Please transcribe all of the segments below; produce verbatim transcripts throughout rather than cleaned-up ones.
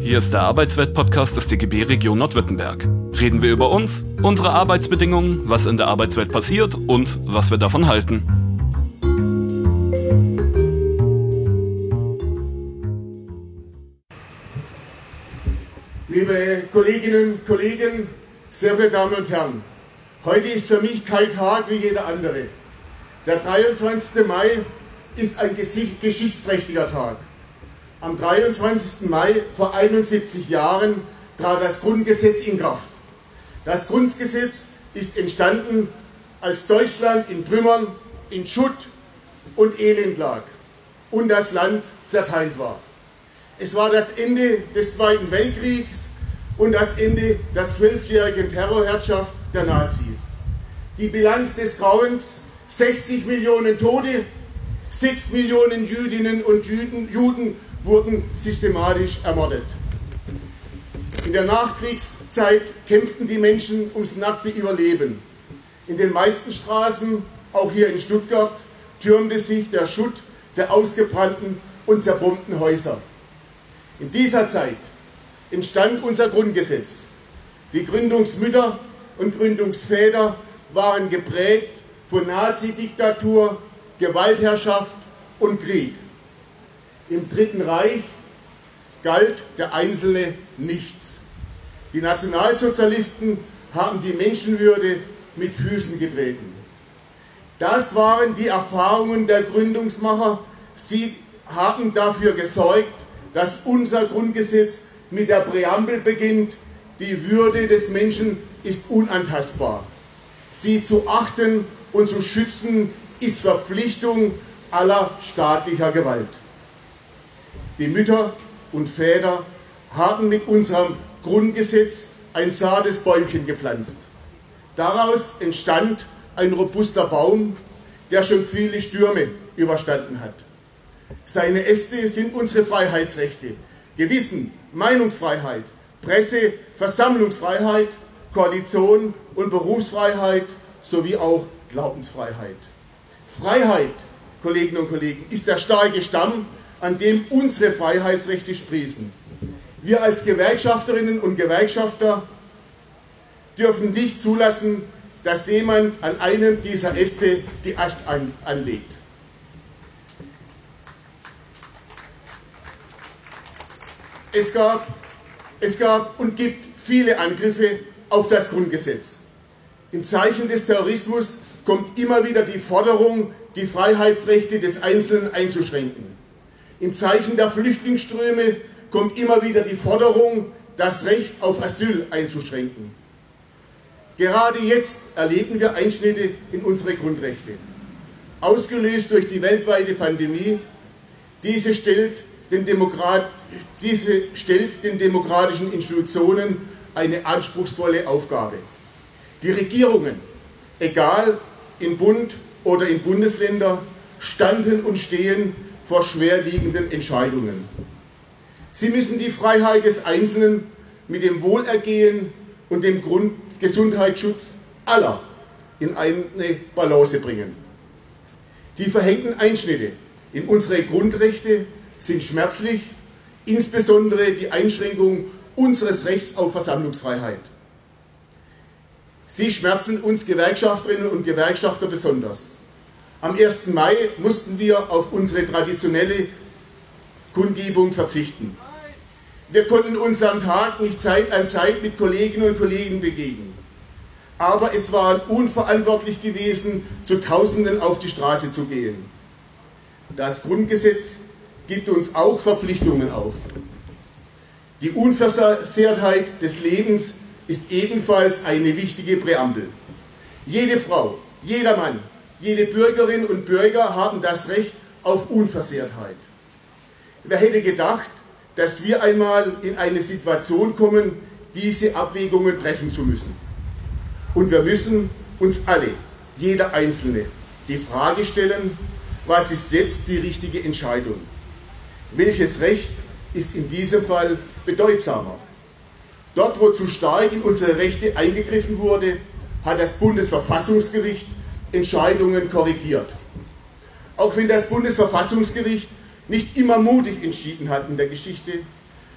Hier ist der Arbeitswelt-Podcast des D G B Region Nordwürttemberg. Reden wir über uns, unsere Arbeitsbedingungen, was in der Arbeitswelt passiert und was wir davon halten. Liebe Kolleginnen und Kollegen, sehr verehrte Damen und Herren, heute ist für mich kein Tag wie jeder andere. Der dreiundzwanzigste Mai ist ein geschichtsträchtiger Tag. Am dreiundzwanzigsten Mai vor einundsiebzig Jahren trat das Grundgesetz in Kraft. Das Grundgesetz ist entstanden, als Deutschland in Trümmern, in Schutt und Elend lag und das Land zerteilt war. Es war das Ende des Zweiten Weltkriegs und das Ende der zwölfjährigen Terrorherrschaft der Nazis. Die Bilanz des Grauens: sechzig Millionen Tote, sechs Millionen Jüdinnen und Juden, Juden wurden systematisch ermordet. In der Nachkriegszeit kämpften die Menschen ums nackte Überleben. In den meisten Straßen, auch hier in Stuttgart, türmte sich der Schutt der ausgebrannten und zerbombten Häuser. In dieser Zeit entstand unser Grundgesetz. Die Gründungsmütter und Gründungsväter waren geprägt von Nazidiktatur, Gewaltherrschaft und Krieg. Im Dritten Reich galt der Einzelne nichts. Die Nationalsozialisten haben die Menschenwürde mit Füßen getreten. Das waren die Erfahrungen der Gründungsmacher. Sie haben dafür gesorgt, dass unser Grundgesetz mit der Präambel beginnt: Die Würde des Menschen ist unantastbar. Sie zu achten und zu schützen ist Verpflichtung aller staatlicher Gewalt. Die Mütter und Väter haben mit unserem Grundgesetz ein zartes Bäumchen gepflanzt. Daraus entstand ein robuster Baum, der schon viele Stürme überstanden hat. Seine Äste sind unsere Freiheitsrechte: Gewissen, Meinungsfreiheit, Presse-, Versammlungsfreiheit, Koalition und Berufsfreiheit sowie auch Glaubensfreiheit. Freiheit, Kolleginnen und Kollegen, ist der starke Stamm, an dem unsere Freiheitsrechte sprießen. Wir als Gewerkschafterinnen und Gewerkschafter dürfen nicht zulassen, dass jemand an einem dieser Äste die Axt an, anlegt. Es gab, es gab und gibt viele Angriffe auf das Grundgesetz. Im Zeichen des Terrorismus kommt immer wieder die Forderung, die Freiheitsrechte des Einzelnen einzuschränken. Im Zeichen der Flüchtlingsströme kommt immer wieder die Forderung, das Recht auf Asyl einzuschränken. Gerade jetzt erleben wir Einschnitte in unsere Grundrechte, ausgelöst durch die weltweite Pandemie. Diese stellt den, Demokrat, diese stellt den demokratischen Institutionen eine anspruchsvolle Aufgabe. Die Regierungen, egal in Bund oder in Bundesländer, standen und stehen vor schwerwiegenden Entscheidungen. Sie müssen die Freiheit des Einzelnen mit dem Wohlergehen und dem Grund- Gesundheitsschutz aller in eine Balance bringen. Die verhängten Einschnitte in unsere Grundrechte sind schmerzlich, insbesondere die Einschränkung unseres Rechts auf Versammlungsfreiheit. Sie schmerzen uns Gewerkschafterinnen und Gewerkschafter besonders. Am ersten Mai mussten wir auf unsere traditionelle Kundgebung verzichten. Wir konnten uns am Tag nicht Zeit an Zeit mit Kolleginnen und Kollegen begegnen. Aber es war unverantwortlich gewesen, zu Tausenden auf die Straße zu gehen. Das Grundgesetz gibt uns auch Verpflichtungen auf. Die Unversehrtheit des Lebens ist ebenfalls eine wichtige Präambel. Jede Frau, jeder Mann, jede Bürgerin und Bürger haben das Recht auf Unversehrtheit. Wer hätte gedacht, dass wir einmal in eine Situation kommen, diese Abwägungen treffen zu müssen? Und wir müssen uns alle, jeder Einzelne, die Frage stellen: Was ist jetzt die richtige Entscheidung? Welches Recht ist in diesem Fall bedeutsamer? Dort, wo zu stark in unsere Rechte eingegriffen wurde, hat das Bundesverfassungsgericht Entscheidungen korrigiert. Auch wenn das Bundesverfassungsgericht nicht immer mutig entschieden hat in der Geschichte,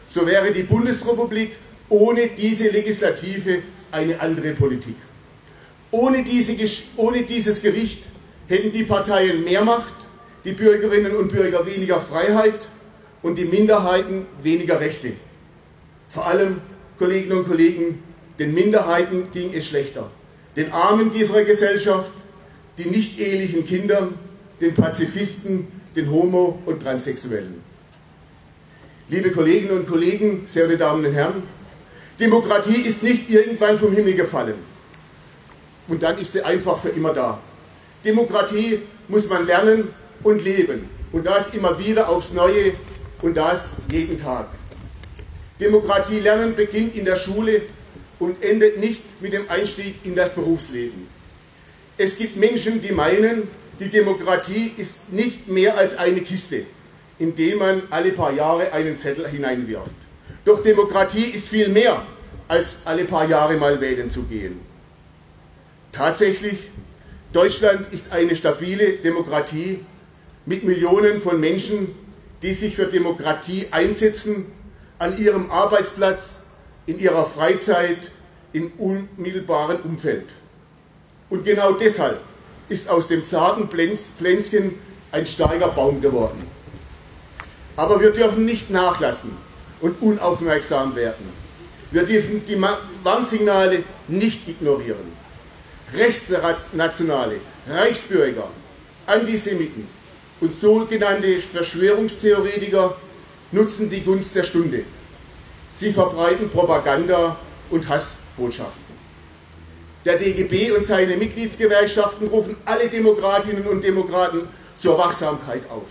so wäre die Bundesrepublik ohne diese Legislative eine andere Politik. Ohne, diese, ohne dieses Gericht hätten die Parteien mehr Macht, die Bürgerinnen und Bürger weniger Freiheit und die Minderheiten weniger Rechte. Vor allem, Kolleginnen und Kollegen, den Minderheiten ging es schlechter. Den Armen dieser Gesellschaft, die nicht-ehelichen Kindern, den Pazifisten, den Homo- und Transsexuellen. Liebe Kolleginnen und Kollegen, sehr geehrte Damen und Herren, Demokratie ist nicht irgendwann vom Himmel gefallen und dann ist sie einfach für immer da. Demokratie muss man lernen und leben und das immer wieder aufs Neue und das jeden Tag. Demokratie lernen beginnt in der Schule und endet nicht mit dem Einstieg in das Berufsleben. Es gibt Menschen, die meinen, die Demokratie ist nicht mehr als eine Kiste, in die man alle paar Jahre einen Zettel hineinwirft. Doch Demokratie ist viel mehr, als alle paar Jahre mal wählen zu gehen. Tatsächlich, Deutschland ist eine stabile Demokratie mit Millionen von Menschen, die sich für Demokratie einsetzen, an ihrem Arbeitsplatz, in ihrer Freizeit, im unmittelbaren Umfeld. Und genau deshalb ist aus dem zarten Pflänzchen ein starker Baum geworden. Aber wir dürfen nicht nachlassen und unaufmerksam werden. Wir dürfen die Warnsignale nicht ignorieren. Rechtsnationale, Reichsbürger, Antisemiten und sogenannte Verschwörungstheoretiker nutzen die Gunst der Stunde. Sie verbreiten Propaganda und Hassbotschaften. Der D G B und seine Mitgliedsgewerkschaften rufen alle Demokratinnen und Demokraten zur Wachsamkeit auf.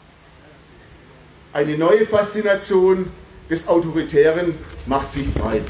Eine neue Faszination des Autoritären macht sich breit.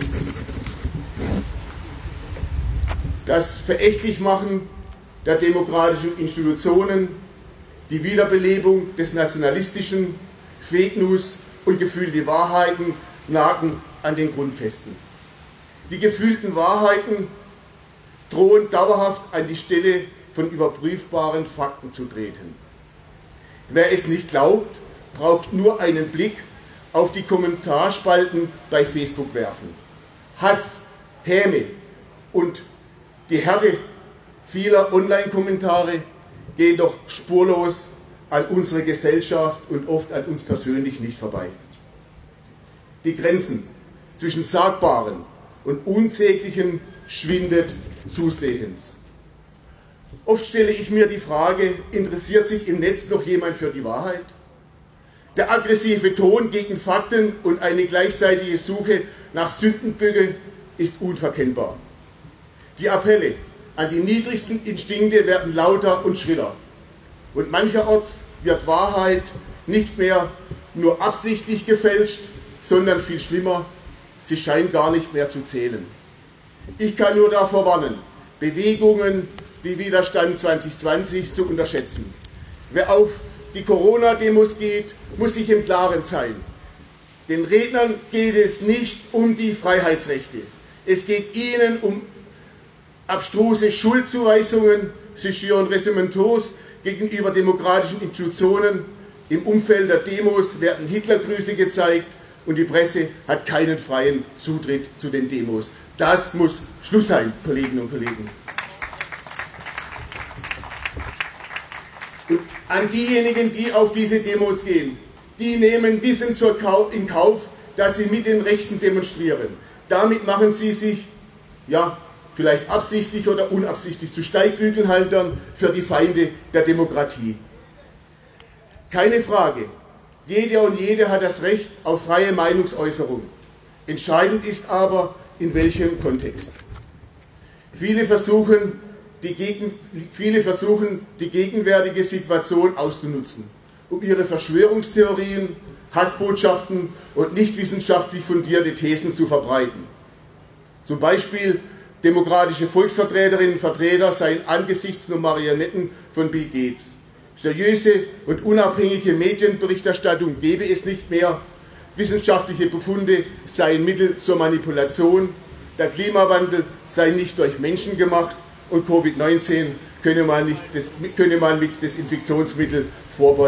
Das Verächtlichmachen der demokratischen Institutionen, die Wiederbelebung des Nationalistischen, Fake News und gefühlte Wahrheiten nagen an den Grundfesten. Die gefühlten Wahrheiten drohen dauerhaft an die Stelle von überprüfbaren Fakten zu treten. Wer es nicht glaubt, braucht nur einen Blick auf die Kommentarspalten bei Facebook werfen. Hass, Häme und die Härte vieler Online-Kommentare gehen doch spurlos an unsere Gesellschaft und oft an uns persönlich nicht vorbei. Die Grenzen zwischen Sagbaren und Unsäglichen schwindet zusehends. Oft stelle ich mir die Frage, interessiert sich im Netz noch jemand für die Wahrheit? Der aggressive Ton gegen Fakten und eine gleichzeitige Suche nach Sündenböcken ist unverkennbar. Die Appelle an die niedrigsten Instinkte werden lauter und schriller. Und mancherorts wird Wahrheit nicht mehr nur absichtlich gefälscht, sondern viel schlimmer, sie scheint gar nicht mehr zu zählen. Ich kann nur davor warnen, Bewegungen wie Widerstand zwanzig zwanzig zu unterschätzen. Wer auf die Corona-Demos geht, muss sich im Klaren sein. Den Rednern geht es nicht um die Freiheitsrechte. Es geht ihnen um abstruse Schuldzuweisungen, sie schüren Ressentiments gegenüber demokratischen Institutionen. Im Umfeld der Demos werden Hitlergrüße gezeigt und die Presse hat keinen freien Zutritt zu den Demos. Das muss Schluss sein, Kolleginnen und Kollegen. Und an diejenigen, die auf diese Demos gehen, die nehmen wissend in Kauf, dass sie mit den Rechten demonstrieren. Damit machen sie sich, ja, vielleicht absichtlich oder unabsichtlich zu Steigbügelhaltern für die Feinde der Demokratie. Keine Frage, jeder und jede hat das Recht auf freie Meinungsäußerung. Entscheidend ist aber, in welchem Kontext. Viele versuchen, die Gegen, viele versuchen, die gegenwärtige Situation auszunutzen, um ihre Verschwörungstheorien, Hassbotschaften und nicht wissenschaftlich fundierte Thesen zu verbreiten. Zum Beispiel demokratische Volksvertreterinnen und Vertreter seien angesichts nur Marionetten von Bill Gates. Seriöse und unabhängige Medienberichterstattung gebe es nicht mehr. Wissenschaftliche Befunde seien Mittel zur Manipulation. Der Klimawandel sei nicht durch Menschen gemacht und Covid neunzehn könne man, nicht, könne man mit Desinfektionsmitteln vorbeugen.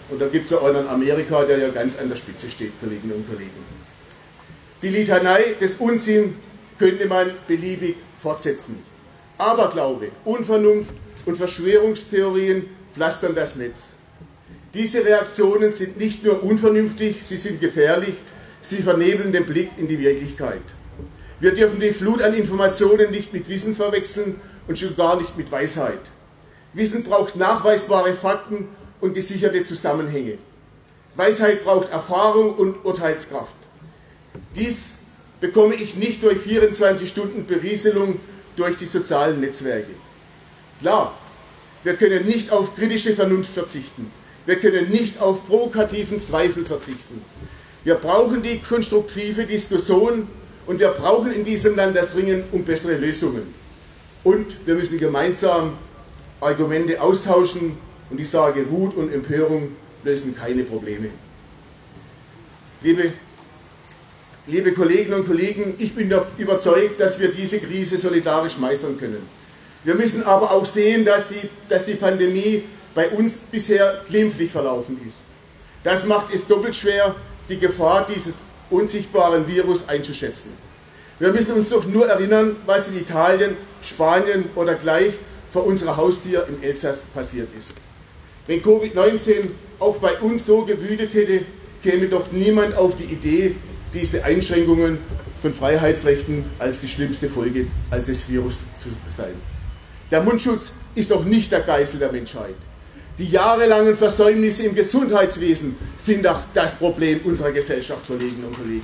Und da gibt es ja einen in Amerika, der ja ganz an der Spitze steht, Kolleginnen und Kollegen. Die Litanei des Unsinns könnte man beliebig fortsetzen. Aberglaube, Unvernunft und Verschwörungstheorien pflastern das Netz. Diese Reaktionen sind nicht nur unvernünftig, sie sind gefährlich, sie vernebeln den Blick in die Wirklichkeit. Wir dürfen die Flut an Informationen nicht mit Wissen verwechseln und schon gar nicht mit Weisheit. Wissen braucht nachweisbare Fakten und gesicherte Zusammenhänge. Weisheit braucht Erfahrung und Urteilskraft. Dies bekomme ich nicht durch vierundzwanzig Stunden Berieselung durch die sozialen Netzwerke. Klar, wir können nicht auf kritische Vernunft verzichten. Wir können nicht auf provokativen Zweifel verzichten. Wir brauchen die konstruktive Diskussion und wir brauchen in diesem Land das Ringen um bessere Lösungen. Und wir müssen gemeinsam Argumente austauschen und ich sage, Wut und Empörung lösen keine Probleme. Liebe, liebe Kolleginnen und Kollegen, ich bin überzeugt, dass wir diese Krise solidarisch meistern können. Wir müssen aber auch sehen, dass die, dass die Pandemie bei uns bisher glimpflich verlaufen ist. Das macht es doppelt schwer, die Gefahr dieses unsichtbaren Virus einzuschätzen. Wir müssen uns doch nur erinnern, was in Italien, Spanien oder gleich vor unserer Haustür im Elsass passiert ist. Wenn Covid neunzehn auch bei uns so gewütet hätte, käme doch niemand auf die Idee, diese Einschränkungen von Freiheitsrechten als die schlimmste Folge des Virus zu sein. Der Mundschutz ist doch nicht der Geißel der Menschheit. Die jahrelangen Versäumnisse im Gesundheitswesen sind doch das Problem unserer Gesellschaft, Kolleginnen und Kollegen.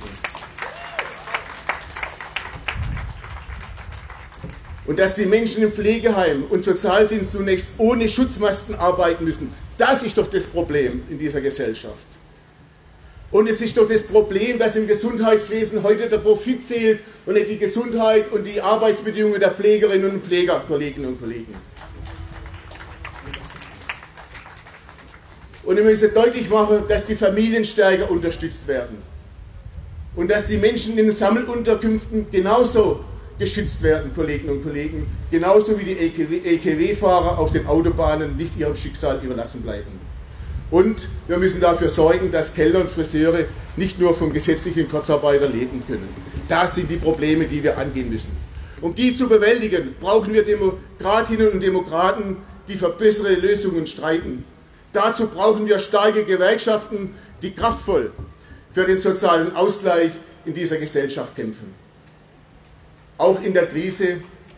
Und dass die Menschen im Pflegeheim und Sozialdienst zunächst ohne Schutzmasken arbeiten müssen, das ist doch das Problem in dieser Gesellschaft. Und es ist doch das Problem, dass im Gesundheitswesen heute der Profit zählt und nicht die Gesundheit und die Arbeitsbedingungen der Pflegerinnen und Pfleger, Kolleginnen und Kollegen. Und wir müssen deutlich machen, dass die Familien stärker unterstützt werden und dass die Menschen in den Sammelunterkünften genauso geschützt werden, Kolleginnen und Kollegen, genauso wie die L K W-Fahrer auf den Autobahnen nicht ihrem Schicksal überlassen bleiben. Und wir müssen dafür sorgen, dass Kellner und Friseure nicht nur vom gesetzlichen Kurzarbeiter leben können. Das sind die Probleme, die wir angehen müssen. Um die zu bewältigen, brauchen wir Demokratinnen und Demokraten, die für bessere Lösungen streiten. Dazu brauchen wir starke Gewerkschaften, die kraftvoll für den sozialen Ausgleich in dieser Gesellschaft kämpfen. Auch in der Krise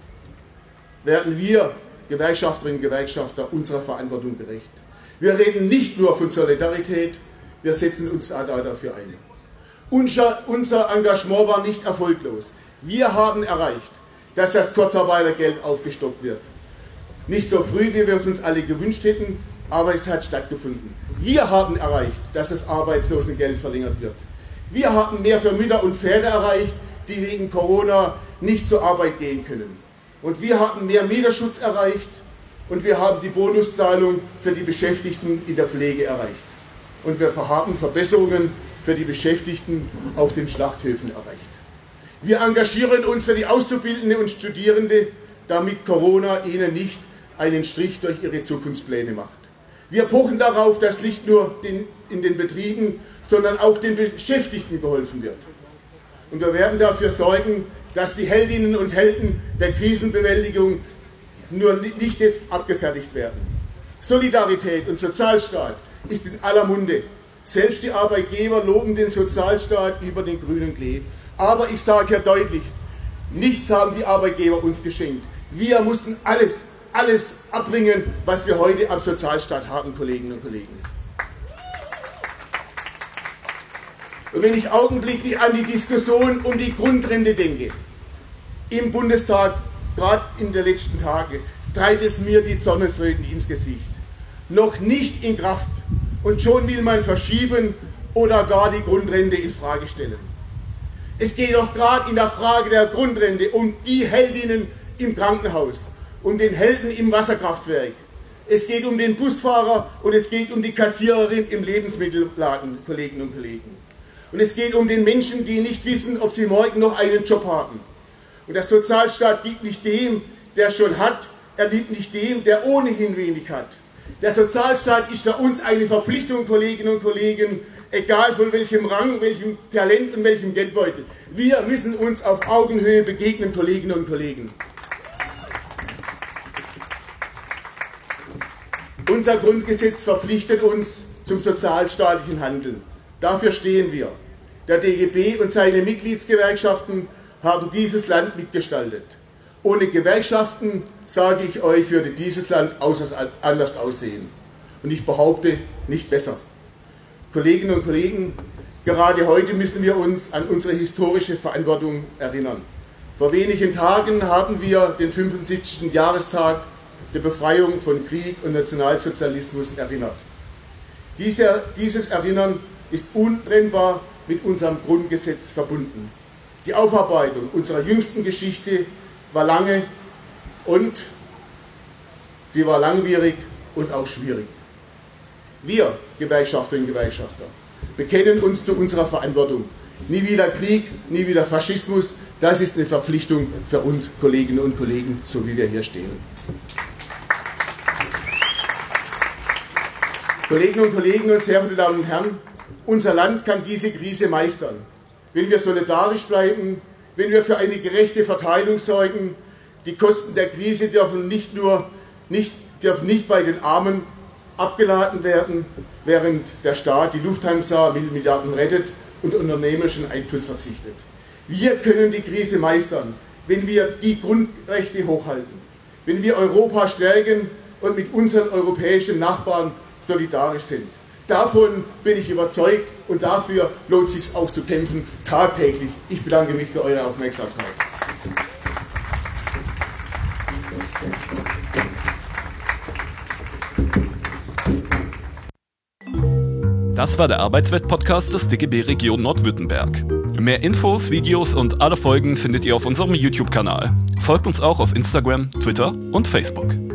werden wir, Gewerkschafterinnen und Gewerkschafter, unserer Verantwortung gerecht. Wir reden nicht nur von Solidarität, wir setzen uns dafür ein. Unser, unser Engagement war nicht erfolglos. Wir haben erreicht, dass das Kurzarbeitergeld aufgestockt wird. Nicht so früh, wie wir es uns alle gewünscht hätten, aber es hat stattgefunden. Wir haben erreicht, dass das Arbeitslosengeld verlängert wird. Wir haben mehr für Mütter und Väter erreicht, die wegen Corona nicht zur Arbeit gehen können. Und wir haben mehr Mieterschutz erreicht und wir haben die Bonuszahlung für die Beschäftigten in der Pflege erreicht. Und wir haben Verbesserungen für die Beschäftigten auf den Schlachthöfen erreicht. Wir engagieren uns für die Auszubildenden und Studierende, damit Corona ihnen nicht einen Strich durch ihre Zukunftspläne macht. Wir pochen darauf, dass nicht nur den, in den Betrieben, sondern auch den Beschäftigten geholfen wird. Und wir werden dafür sorgen, dass die Heldinnen und Helden der Krisenbewältigung nur nicht jetzt abgefertigt werden. Solidarität und Sozialstaat ist in aller Munde. Selbst die Arbeitgeber loben den Sozialstaat über den grünen Klee. Aber ich sage hier deutlich, nichts haben die Arbeitgeber uns geschenkt. Wir mussten alles, alles abbringen, was wir heute am Sozialstaat haben, Kolleginnen und Kollegen. Und wenn ich augenblicklich an die Diskussion um die Grundrente denke, im Bundestag, gerade in den letzten Tagen, treibt es mir die Zornesröten ins Gesicht. Noch nicht in Kraft und schon will man verschieben oder gar die Grundrente in Frage stellen. Es geht doch gerade in der Frage der Grundrente um die Heldinnen im Krankenhaus, um den Helden im Wasserkraftwerk. Es geht um den Busfahrer und es geht um die Kassiererin im Lebensmittelladen, Kolleginnen und Kollegen. Und es geht um den Menschen, die nicht wissen, ob sie morgen noch einen Job haben. Und der Sozialstaat gibt nicht dem, der schon hat, er nimmt nicht dem, der ohnehin wenig hat. Der Sozialstaat ist für uns eine Verpflichtung, Kolleginnen und Kollegen, egal von welchem Rang, welchem Talent und welchem Geldbeutel. Wir müssen uns auf Augenhöhe begegnen, Kolleginnen und Kollegen. Unser Grundgesetz verpflichtet uns zum sozialstaatlichen Handeln. Dafür stehen wir. Der D G B und seine Mitgliedsgewerkschaften haben dieses Land mitgestaltet. Ohne Gewerkschaften, sage ich euch, würde dieses Land anders aussehen. Und ich behaupte, nicht besser. Kolleginnen und Kollegen, gerade heute müssen wir uns an unsere historische Verantwortung erinnern. Vor wenigen Tagen haben wir den fünfundsiebzigsten Jahrestag der Befreiung von Krieg und Nationalsozialismus erinnert. Diese, dieses Erinnern ist untrennbar mit unserem Grundgesetz verbunden. Die Aufarbeitung unserer jüngsten Geschichte war lange und sie war langwierig und auch schwierig. Wir, Gewerkschafterinnen und Gewerkschafter, bekennen uns zu unserer Verantwortung. Nie wieder Krieg, nie wieder Faschismus, das ist eine Verpflichtung für uns Kolleginnen und Kollegen, so wie wir hier stehen. Kolleginnen und Kollegen und sehr verehrte Damen und Herren, unser Land kann diese Krise meistern, wenn wir solidarisch bleiben, wenn wir für eine gerechte Verteilung sorgen. Die Kosten der Krise dürfen nicht, nur, nicht, dürfen nicht bei den Armen abgeladen werden, während der Staat die Lufthansa Milliarden rettet und unternehmerischen Einfluss verzichtet. Wir können die Krise meistern, wenn wir die Grundrechte hochhalten, wenn wir Europa stärken und mit unseren europäischen Nachbarn solidarisch sind. Davon bin ich überzeugt und dafür lohnt es sich auch zu kämpfen, tagtäglich. Ich bedanke mich für eure Aufmerksamkeit. Das war der Arbeitswelt-Podcast des D G B Region Nordwürttemberg. Mehr Infos, Videos und alle Folgen findet ihr auf unserem YouTube-Kanal. Folgt uns auch auf Instagram, Twitter und Facebook.